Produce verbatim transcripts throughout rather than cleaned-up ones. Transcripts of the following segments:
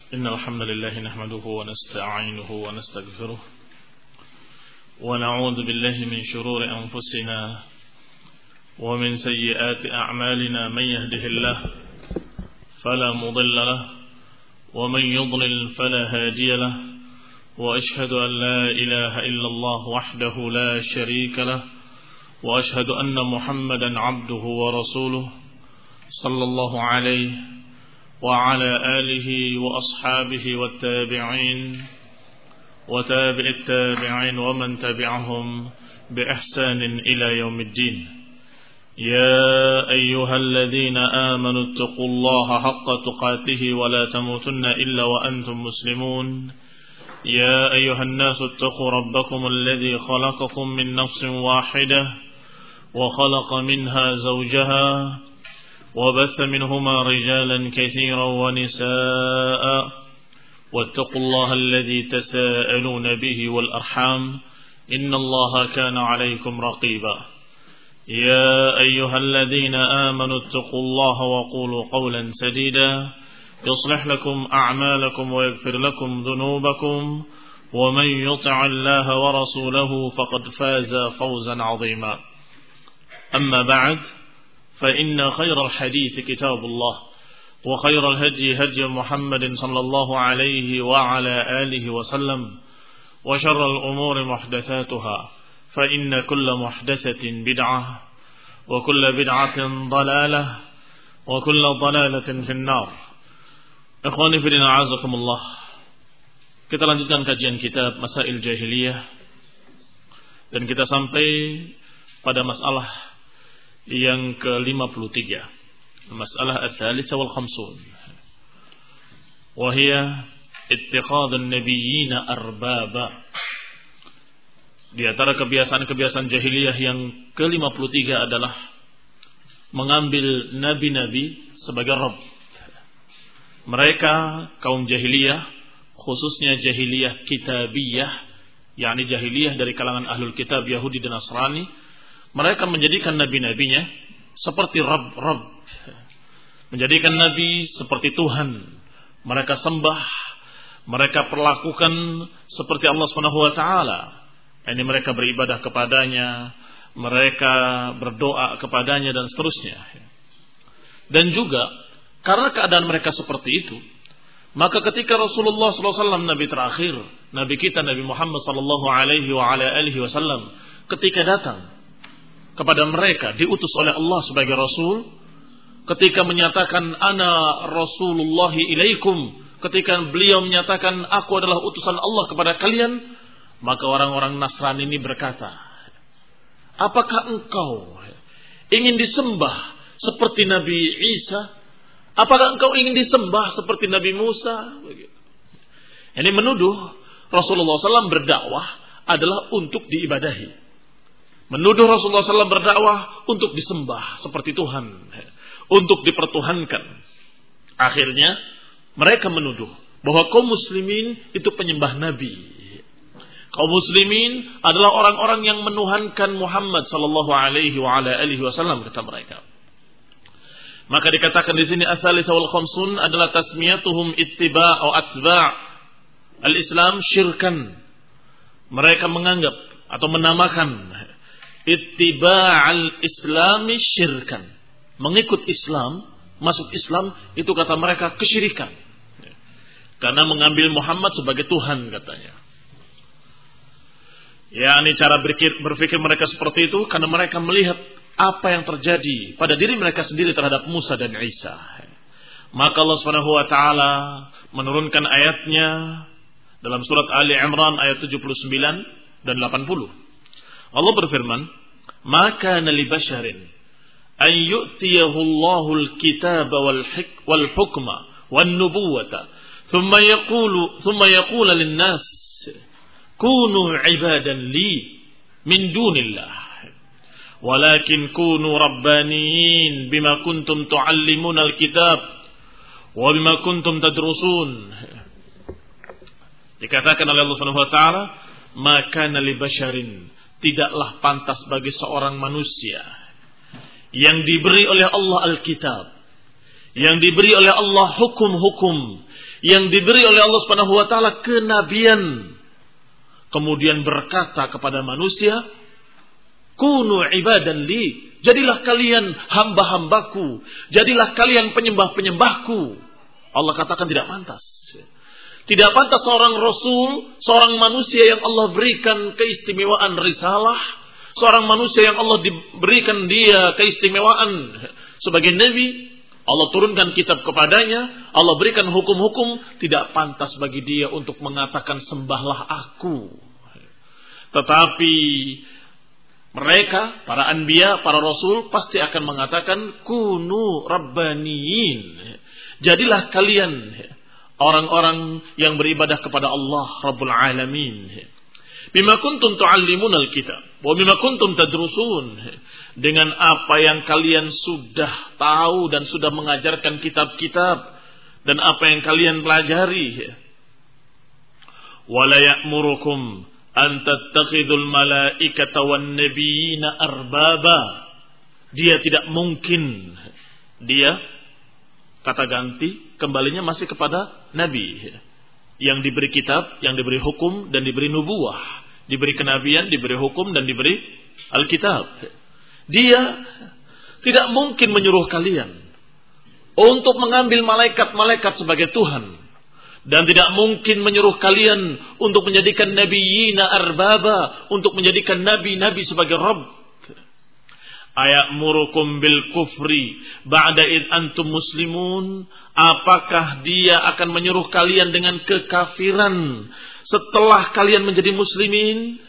إن الحمد لله نحمده ونستعينه ونستغفره ونعوذ بالله من شرور أنفسنا ومن سيئات أعمالنا. من يهده الله فلا مضل له ومن يضلل فلا هادي له، وأشهد أن لا إله إلا الله وحده لا شريك له، وأشهد أن محمدا عبده ورسوله صلى الله عليه وعلى آله وأصحابه والتابعين وتابع التابعين ومن تبعهم بإحسان إلى يوم الدين. يا أيها الذين آمنوا اتقوا الله حق تقاته ولا تموتن إلا وأنتم مسلمون. يا أيها الناس اتقوا ربكم الذي خلقكم من نفس واحدة وخلق منها زوجها وبث منهما رجالا كثيرا ونساء، واتقوا الله الذي تساءلون به والأرحام إن الله كان عليكم رقيبا. يا أيها الذين آمنوا اتقوا الله وقولوا قولا سديدا يصلح لكم أعمالكم ويغفر لكم ذنوبكم، ومن يطع الله ورسوله فقد فاز فوزا عظيما. أما بعد، فإن خير الحديث كتاب الله، وخير الهدي هدي محمد صلى الله عليه وعلى آله وسلم، وشر الأمور محدثاتها، فإن كل محدثة بدعة وكل بدعة ضلالة وكل ضلالة في النار. Ikhwani fillah, a'azakumullah. Kita lanjutkan kajian kitab Masail Jahiliyah, dan kita sampai pada masalah yang ke lima puluh tiga, masalah ats-tsalitsah wal khamsun, wa hiya ittikhadun nabiyyina arbaba. Di antara kebiasaan-kebiasaan jahiliyah yang ke lima puluh tiga adalah mengambil nabi-nabi sebagai rabb. Mereka kaum jahiliyah, khususnya jahiliyah kitabiyah, yakni jahiliyah dari kalangan ahlul kitab Yahudi dan Nasrani, mereka menjadikan nabi-nabinya seperti rabb-rabb, menjadikan nabi seperti Tuhan. Mereka sembah, mereka perlakukan seperti Allah Subhanahu wa taala. Ini mereka beribadah kepadanya, mereka berdoa kepadanya dan seterusnya. Dan juga karena keadaan mereka seperti itu, maka ketika Rasulullah sallallahu alaihi wasallam, nabi terakhir, nabi kita Nabi Muhammad sallallahu alaihi wa ala alihi wasallam, ketika datang kepada mereka, diutus oleh Allah sebagai Rasul, ketika menyatakan ana Rasulullahi ilaikum, ketika beliau menyatakan aku adalah utusan Allah kepada kalian, maka orang-orang Nasrani ini berkata, apakah engkau ingin disembah seperti Nabi Isa? Apakah engkau ingin disembah seperti Nabi Musa? Ini menuduh Rasulullah sallallahu alaihi wasallam berdakwah adalah untuk diibadahi. Menuduh Rasulullah sallallahu alaihi wasallam berdakwah untuk disembah seperti Tuhan, untuk dipertuhankan. Akhirnya mereka menuduh bahwa kaum muslimin itu penyembah nabi. Kaum muslimin adalah orang-orang yang menuhankan Muhammad sallallahu alaihi wa ala alihi wasallam, kata mereka. Maka dikatakan di sini ats-tsalitsah wal khamsun adalah tasmiyatuhum ittiba' atau atba' al-Islam syirkan. Mereka menganggap atau menamakan ittiba'al islami syirkan, mengikut Islam, masuk Islam itu kata mereka kesyirikan, karena mengambil Muhammad sebagai Tuhan, katanya. Ya, ini cara berpikir, berpikir mereka seperti itu karena mereka melihat apa yang terjadi pada diri mereka sendiri terhadap Musa dan Isa. Maka Allah Subhanahu wa taala menurunkan ayatnya dalam surat Ali Imran ayat tujuh puluh sembilan dan delapan puluh. Allah berfirman, "Maka li basharin an yu'tiyahu Allahu al-kitaba wal hik wal hukma wan nubuwata thumma yaqulu thumma yaqulu lin-nas kunu 'ibadan li min dunillah walakin kunu rabbaniyin bima kuntum tu'allimuna al-kitab wa bima kuntum tadrusun." Dikatakan oleh Allah Subhanahu wa taala, "Maka li basharin", tidaklah pantas bagi seorang manusia yang diberi oleh Allah Alkitab, yang diberi oleh Allah hukum-hukum, yang diberi oleh Allah Subhanahu wa taala kenabian, kemudian berkata kepada manusia, kunu ibadan li, jadilah kalian hamba-hambaku, jadilah kalian penyembah-penyembahku. Allah katakan tidak pantas. Tidak pantas seorang rasul, seorang manusia yang Allah berikan keistimewaan risalah, seorang manusia yang Allah diberikan dia keistimewaan sebagai nabi, Allah turunkan kitab kepadanya, Allah berikan hukum-hukum, tidak pantas bagi dia untuk mengatakan sembahlah aku. Tetapi mereka, para anbiya, para rasul pasti akan mengatakan kunu rabbaniyin. Jadilah kalian orang-orang yang beribadah kepada Allah Rabbul Alamin. Bima kuntum tu'allimunal kitab wa bima kuntum tadrusun, dengan apa yang kalian sudah tahu dan sudah mengajarkan kitab-kitab dan apa yang kalian pelajari. Wala ya'murukum an tattakhidul malaikata wan nabiyina arbaba. Dia tidak mungkin, dia kata ganti kembalinya masih kepada nabi yang diberi kitab, yang diberi hukum dan diberi nubuwah, diberi kenabian, diberi hukum dan diberi Alkitab. Dia tidak mungkin menyuruh kalian untuk mengambil malaikat-malaikat sebagai Tuhan, dan tidak mungkin menyuruh kalian untuk menjadikan nabiyina arbaba, untuk menjadikan nabi-nabi sebagai Rabb. Ayamurukum bil kufri ba'da id antum muslimun. Apakah dia akan menyuruh kalian dengan kekafiran setelah kalian menjadi muslimin?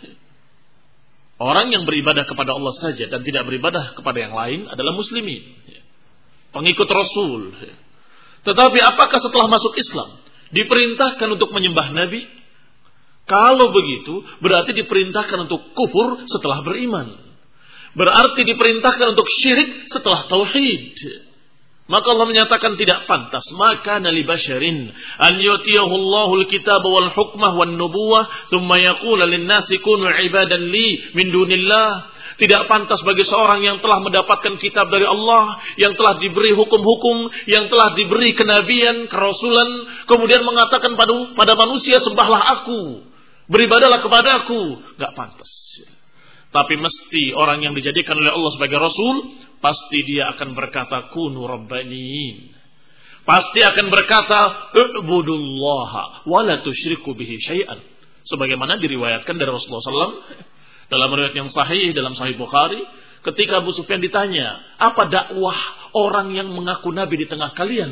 Orang yang beribadah kepada Allah saja dan tidak beribadah kepada yang lain adalah muslimin, pengikut Rasul. Tetapi apakah setelah masuk Islam diperintahkan untuk menyembah nabi? Kalau begitu berarti diperintahkan untuk kufur setelah beriman. Berarti diperintahkan untuk syirik setelah tauhid. Maka Allah menyatakan tidak pantas. Maka nali basyarin an yutiyahu Allahul kitab wal hukmah wan nubuwah thumma yaqula lin-nasi kunu ibadan li min dunillah. Tidak pantas bagi seorang yang telah mendapatkan kitab dari Allah, yang telah diberi hukum-hukum, yang telah diberi kenabian, kerasulan, kemudian mengatakan pada, pada manusia sembahlah aku, beribadalah kepada aku. Enggak pantas. Tapi mesti orang yang dijadikan oleh Allah sebagai Rasul, pasti dia akan berkata kunu rabbaniyin. Pasti akan berkata u'budullaha wa la tusyriku bihi syai'an. Sebagaimana diriwayatkan dari Rasulullah sallallahu alaihi wasallam dalam riwayat yang sahih dalam Sahih Bukhari, ketika Abu Sufyan ditanya, apa dakwah orang yang mengaku nabi di tengah kalian?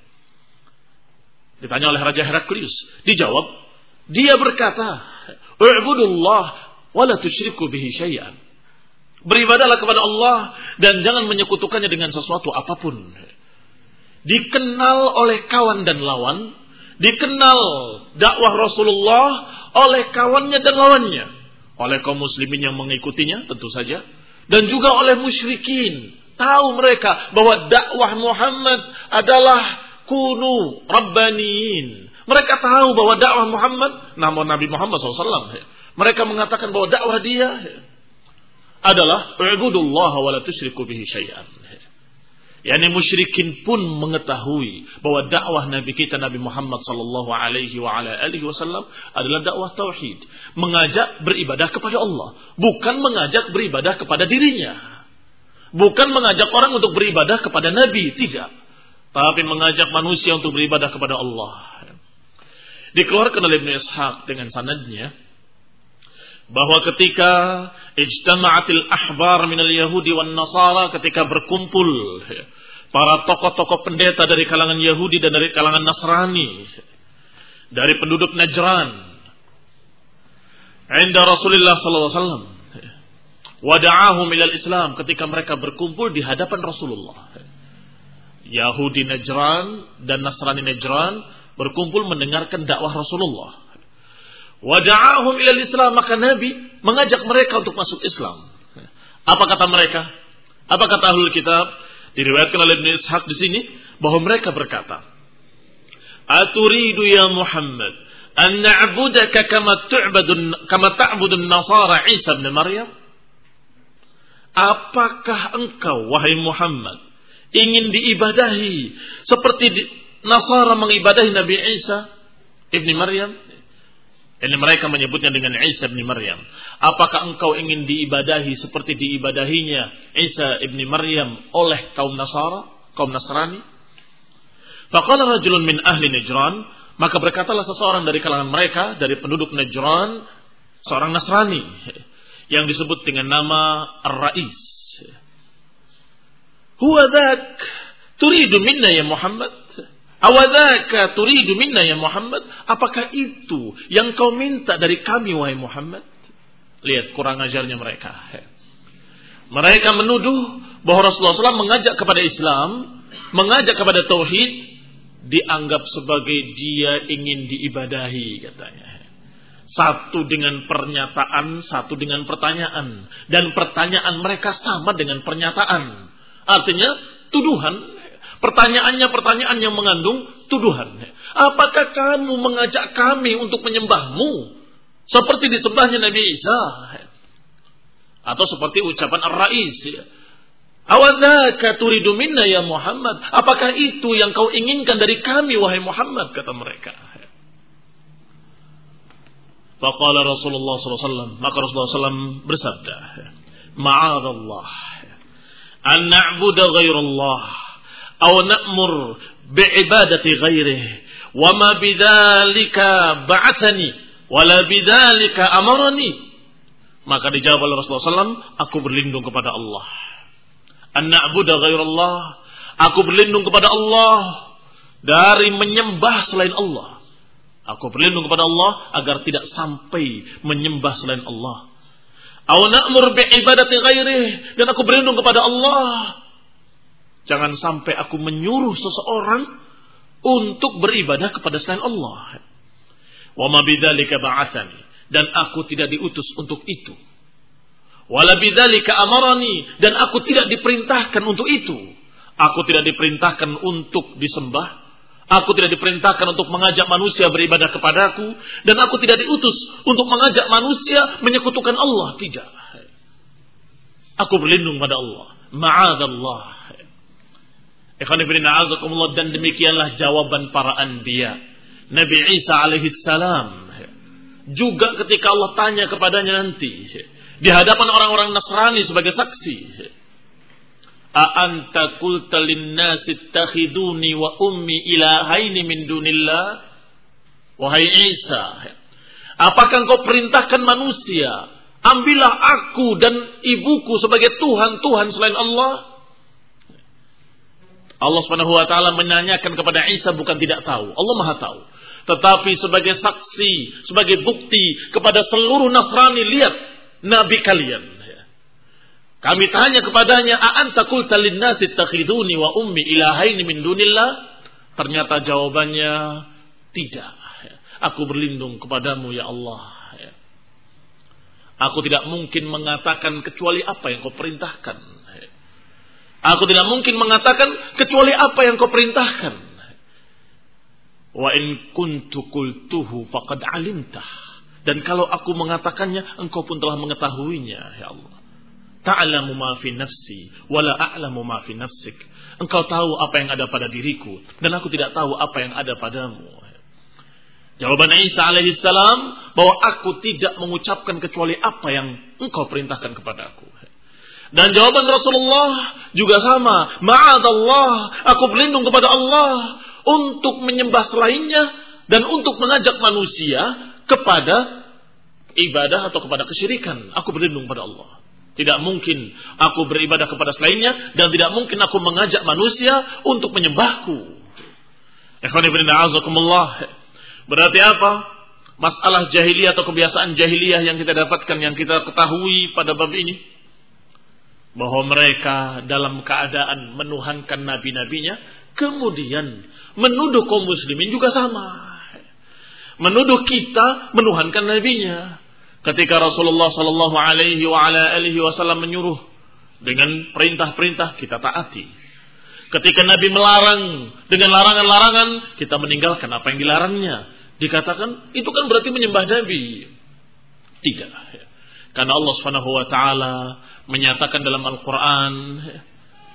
Ditanya oleh Raja Heraklius. Dijawab, dia berkata, u'budullah wala tusyriku bihi syai'an. Beribadahlah kepada Allah dan jangan menyekutukannya dengan sesuatu apapun. Dikenal oleh kawan dan lawan, dikenal dakwah Rasulullah oleh kawannya dan lawannya, oleh kaum muslimin yang mengikutinya tentu saja, dan juga oleh musyrikin. Tahu mereka bahwa dakwah Muhammad adalah kunu rabbaniyin. Mereka tahu bahwa dakwah Muhammad, namun Nabi Muhammad shallallahu alaihi wasallam, mereka mengatakan bahwa dakwah dia adalah u'budullaha wa la tusyriku bihi syai'an. Yani musyrikin pun mengetahui bahwa dakwah Nabi kita Nabi Muhammad sallallahu alaihi wa ala alihi wasallam adalah dakwah tauhid, mengajak beribadah kepada Allah, bukan mengajak beribadah kepada dirinya. Bukan mengajak orang untuk beribadah kepada nabi, tidak. Tapi mengajak manusia untuk beribadah kepada Allah. Dikeluarkan oleh Ibnu Ishaq dengan sanadnya bahwa ketika ijtama'atil ahbar minal yahudi wan nasara, ketika berkumpul para tokoh-tokoh pendeta dari kalangan Yahudi dan dari kalangan Nasrani, dari penduduk Najran, inda Rasulullah sallallahu alaihi wasallam, wada'ahum ilal Islam, ketika mereka berkumpul di hadapan Rasulullah. Yahudi Najran dan Nasrani Najran berkumpul mendengarkan dakwah Rasulullah. Wada'ahum ilal Islam, maka Nabi mengajak mereka untuk masuk Islam. Apa kata mereka? Apa kata ahlul kitab? Diriwayatkan oleh Ibnu Ishaq di sini bahwa mereka berkata, "Aturidu ya Muhammad an na'budaka kama tu'badun kama ta'budun Nasara Isa bin Maryam?" Apakah engkau wahai Muhammad ingin diibadahi seperti di, Nasara mengibadahi Nabi Isa ibni Maryam? Ini mereka menyebutnya dengan Isa ibni Maryam. Apakah engkau ingin diibadahi seperti diibadahinya Isa ibni Maryam oleh kaum Nasara, kaum Nasrani? Faqala rajulun min ahli Najran, maka berkatalah seseorang dari kalangan mereka, dari penduduk Najran, seorang Nasrani yang disebut dengan nama Ar-Rais. Huwa dzak turidu minna ya Muhammad? Awadzaka turidu minna ya Muhammad? Apakah itu yang kau minta dari kami wahai Muhammad? Lihat kurang ajarnya mereka. Mereka menuduh bahwa Rasulullah shallallahu alaihi wasallam mengajak kepada Islam, mengajak kepada tauhid, dianggap sebagai dia ingin diibadahi katanya. Satu dengan pernyataan, satu dengan pertanyaan, dan pertanyaan mereka sama dengan pernyataan. Artinya tuduhan. Pertanyaannya pertanyaan yang mengandung tuduhan. Apakah kamu mengajak kami untuk menyembahmu seperti disembahnya Nabi Isa? Atau seperti ucapan Ar-Rais. Awadzaka turidu minna ya Muhammad? Apakah itu yang kau inginkan dari kami wahai Muhammad? Kata mereka. Faqala Rasulullah sallallahu alaihi wasallam, maka Rasulullah sallallahu alaihi wasallam bersabda, Ma'adallah an na'budu ghairallah aw na'mur bi'ibadati ghairihi wa ma bidzalika ba'athani wa la bidzalika amarani. Maka dijawab oleh Rasulullah sallallahu alaihi wasallam, aku berlindung kepada Allah. An na'budu ghairallah, aku berlindung kepada Allah dari menyembah selain Allah. Aku berlindung kepada Allah agar tidak sampai menyembah selain Allah. Aw na'mur bi'ibadati ghairihi, dan aku berlindung kepada Allah jangan sampai aku menyuruh seseorang untuk beribadah kepada selain Allah. Wa ma bidzalika ba'atsani, dan aku tidak diutus untuk itu. Wala bidzalika amarani, dan aku tidak diperintahkan untuk itu. Aku tidak diperintahkan untuk disembah. Aku tidak diperintahkan untuk mengajak manusia beribadah kepadaku, dan aku tidak diutus untuk mengajak manusia menyekutukan Allah. Tidak. Aku berlindung pada Allah. Ma'adallah. Ikhwan fillah a'azakumullah, dan demikianlah jawaban para anbiya. Nabi Isa alaihi salam juga ketika Allah tanya kepadanya nanti di hadapan orang-orang Nasrani sebagai saksi, a anta qulta lin-nasi ittakhiduni wa ummi ilahaini min dunillah? Wahai Isa, apakah engkau perintahkan manusia, ambillah aku dan ibuku sebagai Tuhan-Tuhan selain Allah? Allah Subhanahu wa taala menanyakan kepada Isa bukan tidak tahu, Allah Maha tahu. Tetapi sebagai saksi, sebagai bukti kepada seluruh Nasrani, lihat nabi kalian. Kami tanya kepadanya, a anta qulta lin-nasi ittakhiduni wa ummi ilahaini min dunillah? Ternyata jawabannya tidak. Aku berlindung kepadamu ya Allah. Aku tidak mungkin mengatakan kecuali apa yang kau perintahkan. Aku tidak mungkin mengatakan kecuali apa yang kau perintahkan. Wa in kuntu qultuhu faqad alimtah. Dan kalau aku mengatakannya, engkau pun telah mengetahuinya, ya Allah. Ta'lamu ma fi nafsi wa la a'lamu ma fi nafsik. Engkau tahu apa yang ada pada diriku dan aku tidak tahu apa yang ada padamu. Jawaban Isa alaihi salam bahwa aku tidak mengucapkan kecuali apa yang engkau perintahkan kepadaku. Dan jawaban Rasulullah juga sama. Ma'adallah, aku berlindung kepada Allah untuk menyembah selainnya dan untuk mengajak manusia kepada ibadah atau kepada kesyirikan. Aku berlindung pada Allah. Tidak mungkin aku beribadah kepada selainnya dan tidak mungkin aku mengajak manusia untuk menyembahku. Ikhwani fillah a'azakumullah. Berarti apa? Masalah jahiliyah atau kebiasaan jahiliyah yang kita dapatkan, yang kita ketahui pada bab ini, bahwa mereka dalam keadaan menuhankan nabi-nabinya, kemudian menuduh kaum muslimin juga sama. Menuduh kita menuhankan nabinya. Ketika Rasulullah sallallahu alaihi wa ala alihi wasallam menyuruh dengan perintah-perintah, kita taati. Ketika Nabi melarang dengan larangan-larangan, kita meninggalkan apa yang dilarangnya. Dikatakan itu kan berarti menyembah Nabi. Tidak. Karena Allah Subhanahu wa taala menyatakan dalam Al-Qur'an,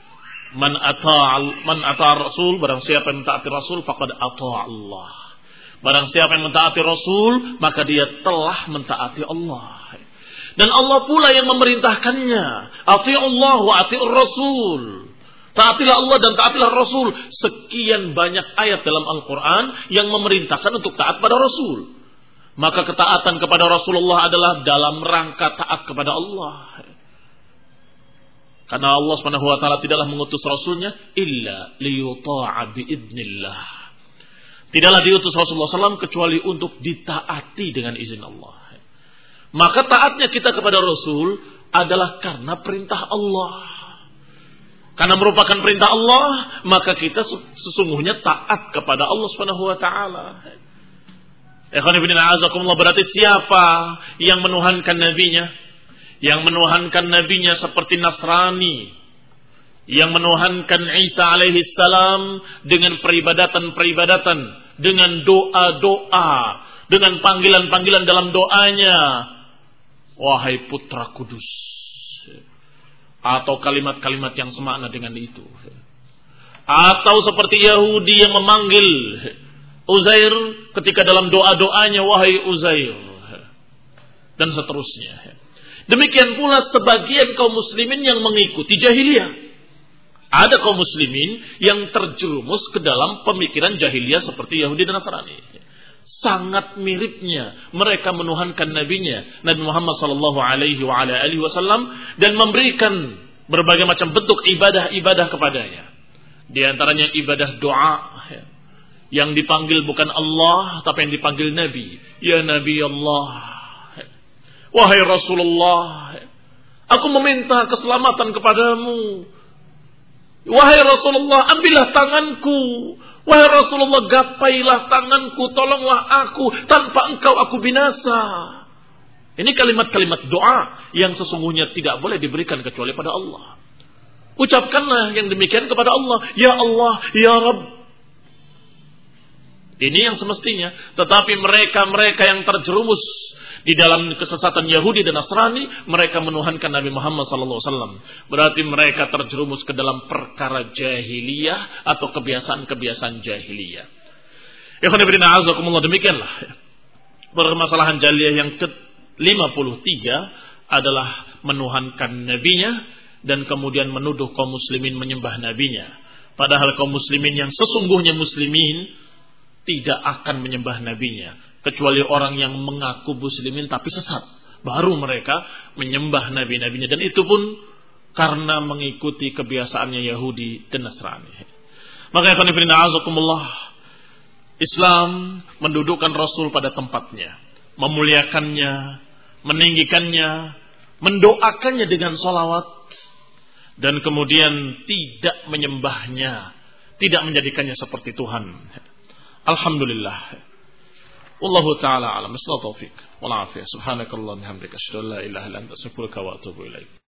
Man ata'a man ata'a Rasul, barang siapa yang mentaati Rasul faqad ata'a Allah. Barang siapa yang mentaati Rasul, maka dia telah mentaati Allah. Dan Allah pula yang memerintahkannya. Ati'ullah wa ati'ur Rasul. Taatilah Allah dan taatilah Rasul. Sekian banyak ayat dalam Al-Quran yang memerintahkan untuk taat pada Rasul. Maka ketaatan kepada Rasulullah adalah dalam rangka taat kepada Allah. Karena Allah Subhanahu wa taala tidaklah mengutus rasulnya illa liyuta'a biidznillah. Tidaklah diutus Rasulullah shallallahu alaihi wasallam kecuali untuk ditaati dengan izin Allah. Maka taatnya kita kepada Rasul adalah karena perintah Allah. Karena merupakan perintah Allah, maka kita sesungguhnya taat kepada Allah Subhanahu wa taala. Ikhwan fillah a'azakumullah, berarti siapa yang menuhankan nabinya? Yang menuhankan nabinya seperti Nasrani, yang menuhankan Isa alaihi salam dengan peribadatan-peribadatan, dengan doa-doa, dengan panggilan-panggilan dalam doanya, wahai putra kudus, atau kalimat-kalimat yang semakna dengan itu. Atau seperti Yahudi yang memanggil Uzair ketika dalam doa-doanya, wahai Uzair, dan seterusnya. Demikian pula sebagian kaum muslimin yang mengikuti jahiliyah. Ada kaum muslimin yang terjerumus ke dalam pemikiran jahiliyah seperti Yahudi dan Nasrani. Sangat miripnya mereka menuhankan nabinya, Nabi Muhammad sallallahu alaihi wa ala alihi wasallam, dan memberikan berbagai macam bentuk ibadah-ibadah kepadanya. Di antaranya ibadah doa, yang dipanggil bukan Allah tapi yang dipanggil Nabi. Ya Nabi Allah, wahai Rasulullah, aku meminta keselamatan kepadamu. Wahai Rasulullah, ambillah tanganku. Wahai Rasulullah, gapailah tanganku, tolonglah aku, tanpa engkau aku binasa. Ini kalimat-kalimat doa yang sesungguhnya tidak boleh diberikan kecuali pada Allah. Ucapkanlah yang demikian kepada Allah. Ya Allah, Ya Rabb. Ini yang semestinya. Tetapi mereka-mereka yang terjerumus di dalam kesesatan Yahudi dan Nasrani, mereka menuhankan Nabi Muhammad sallallahu alaihi wasallam. Berarti mereka terjerumus ke dalam perkara jahiliyah atau kebiasaan-kebiasaan jahiliyah. Ikhwan fillah a'azakumullah, demikianlah permasalahan jahiliyah yang ke lima puluh tiga adalah menuhankan nabinya dan kemudian menuduh kaum muslimin menyembah nabinya. Padahal kaum muslimin yang sesungguhnya muslimin tidak akan menyembah nabinya, kecuali orang yang mengaku muslimin tapi sesat. Baru mereka menyembah nabi-nabinya, dan itu pun karena mengikuti kebiasaannya Yahudi dan Nasrani. Maka ikhwan fillah a'azakumullah, Islam mendudukkan Rasul pada tempatnya, memuliakannya, meninggikannya, mendoakannya dengan salawat, dan kemudian tidak menyembahnya, tidak menjadikannya seperti Tuhan. Alhamdulillah. Wallahu ta'ala alam. Bismillah taufiq wal afiyah. Subhanakallahumma wa bihamdika asyhadu an la ilaha illa anta astaghfiruka wa atubu ilaik.